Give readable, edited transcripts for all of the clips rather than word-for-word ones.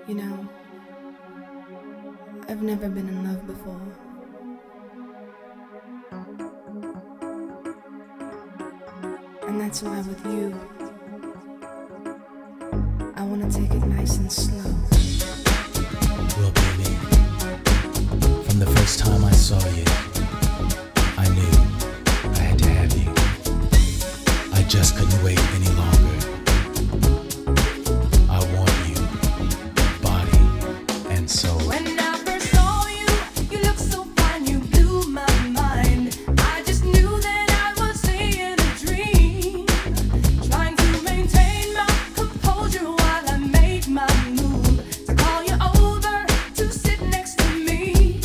You know, I've never been in love before. And that's why with you, I wanna take it nice and slow. Well, baby, from the first time I saw you, I knew I had to have you. I just couldn't wait any longer. I want you, body and soul. When I first saw you, you looked so fine, you blew my mind. I just knew that I was in a dream, trying to maintain my composure while I made my move to call you over to sit next to me.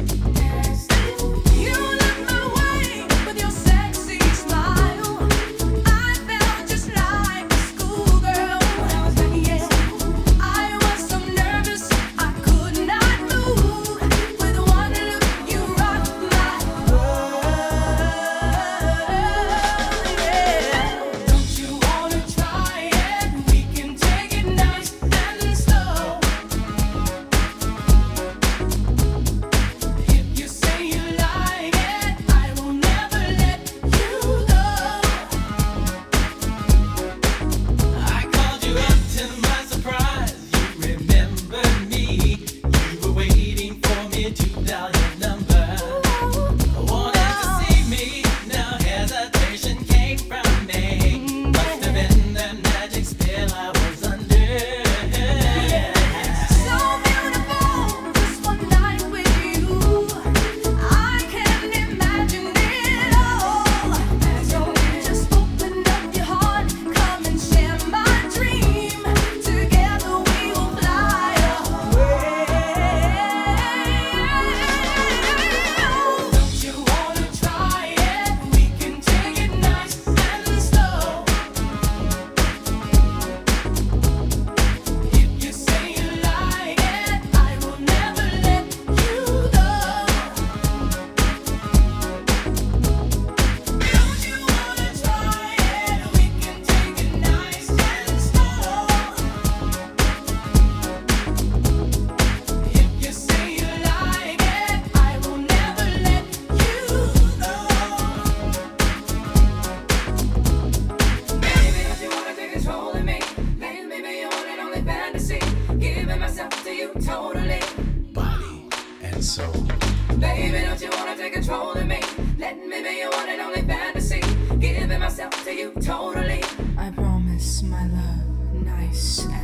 You looked my way with your sexy smile. I felt just like a schoolgirl. Yeah, I was so nervous I could not move. With one look, you rocked my world. Yeah. Don't you wanna try it? We can take it nice and slow. If you say you like it, I will never let you go. I called you up to my surprise. You remembered me. You were waiting for me to dial your number. Wanted to see me. Now hesitation came from me. Must have been the magic spell I was under. So beautiful, just one night with you. I can't imagine it all. So just open up your heart, come and share my dream. Together we will fly away. Don't you wanna try it? We can take it nice and slow. If you say you like it, I will never let you go. Don't you wanna try it? We can take it nice and slow. If you say you like it, I will never let you go. Baby, don't you wanna take control of me? Let me be your one and only fantasy. Giving myself to you totally. Body and soul. Baby, don't you wanna take control of me? Let me be your one and only fantasy. Giving myself to you totally. I promise, my love, nice